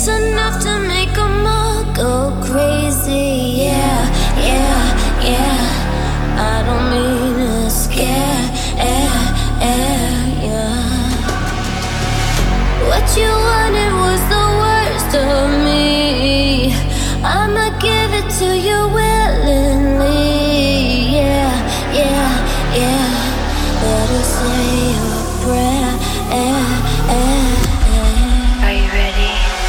It's enough to make them all go crazy. Yeah, yeah, yeah. I don't mean to scare you. What you wanted was the worst of me. I'ma give it to you willingly. Yeah, yeah, yeah. Better say your prayer. Are you ready?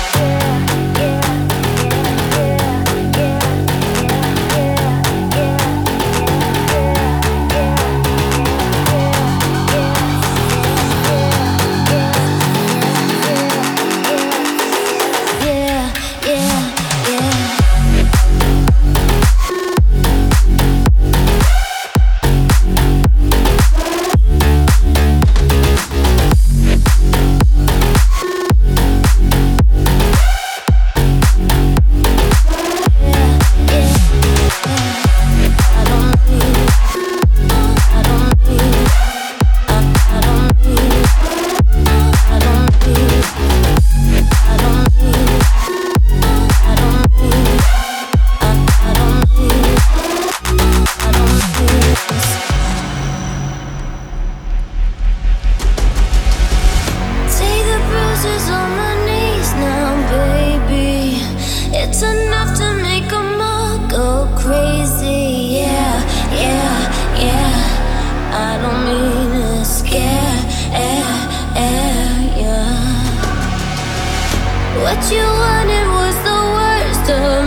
It's enough to make them all go crazy. Yeah, yeah, yeah. I don't mean to scare you. What you wanted was the worst of